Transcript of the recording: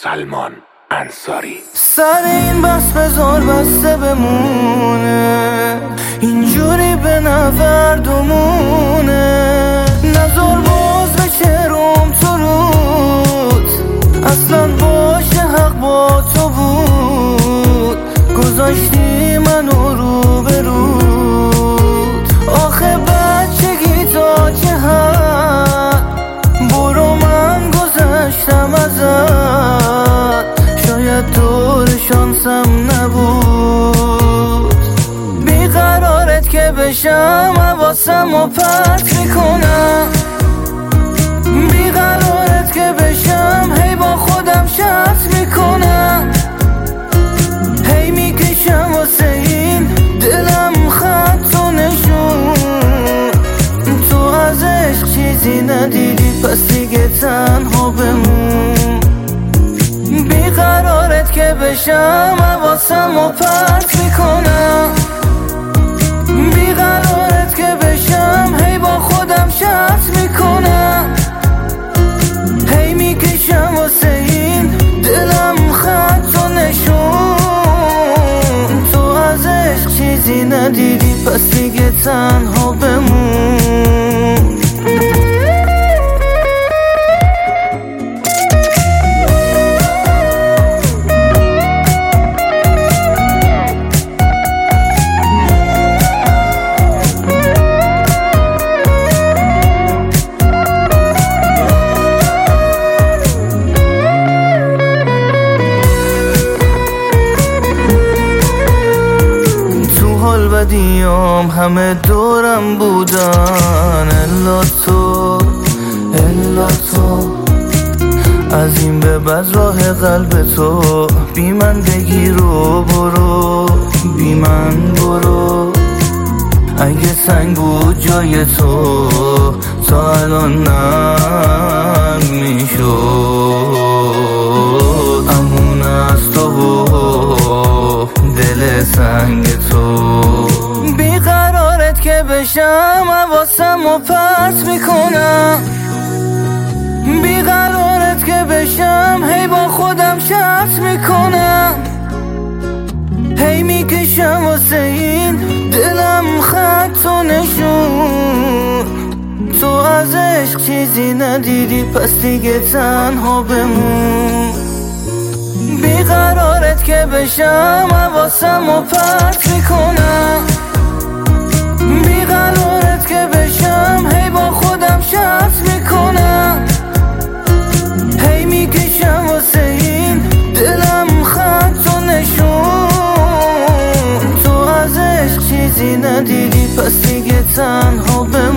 سلمان انصاری. سر این بس بذار بسته بمونه، اینجوری به نوردمونه. نذار باز بشه روم تو رود، اصلا باشه حق با تو بود. گذاشتی منو رو به رود، آخه بچگی تا چه حد. برو من گذشتم ازت، شاید دور شانسم نبود. بیقرارت که بشم حواسم و پرت میکنم، بیقرارت که بشم هی با خودم شرط میکنم. هی میکشم واسه این دلم خط و نشون، تو از عشق چیزی ندیدی پس دیگه تنها بمون. بیقرارت که بشم حواسم و پرت میکنم، بیقرارت که بشم هی با خودم شرط میکنم. هی میکشم واسه این دلم خط و نشون، تو از عشق چیزی ندیدی پس دیگه تنها بمون. بدیام همه دورم بودن، الا تو از این به بعد راه قلب تو. بی من بگیر و برو، بی من برو. اگه سنگ بود جای تو تا الان نرم میشد. امون از تو و دل سنگ تو. بیقرارت که بشم حواسم و پرت میکنم، بیقرارت که بشم هی با خودم شرط میکنم. هی میکشم واسه این دلم خط و نشون، تو از عشق چیزی ندیدی پس دیگه تنها بمون. بیقرارت که بشم حواسم و پرت میکنم، بیقرارت که بشم هی با خودم شرط میکنم. هی میکشم واسه این دلم خط و نشون، تو از عشق چیزی ندیدی پس دیگه تنها بمون.